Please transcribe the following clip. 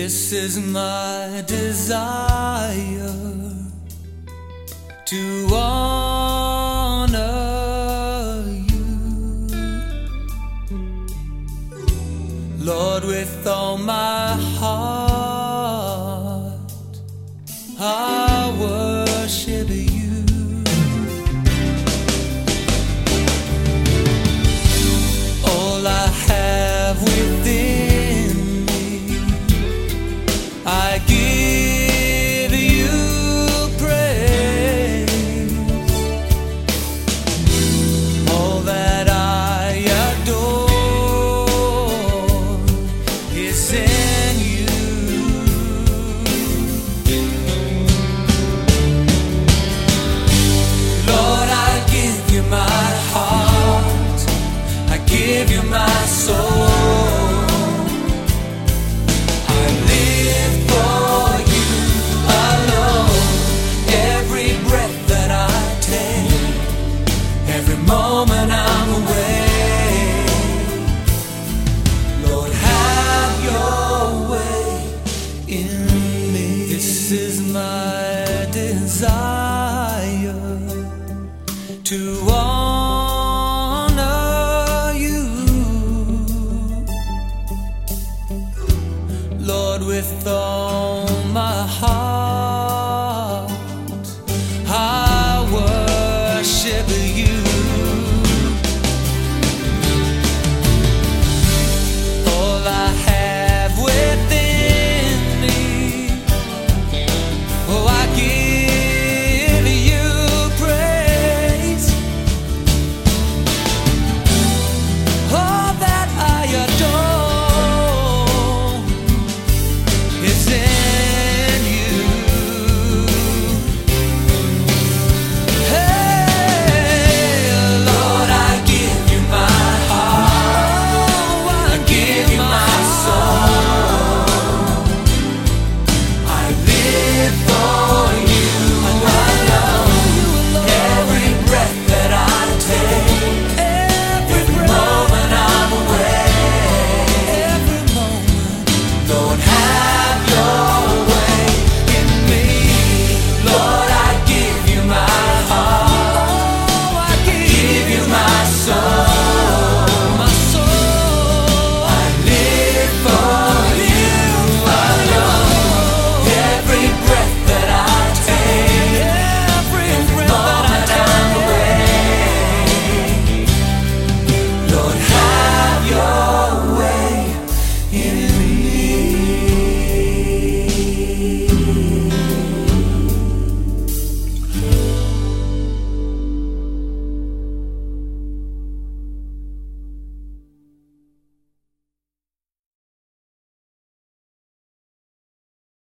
This is my desire to honor you, Lord, with all my heart. I worship you. All I have within me, I give you praise. All that I adore is in you. Lord, I give you my heart, I give you my soul. Moment I'm away, Lord, have your way in me. This is my desire to honor you, Lord, with all my heart.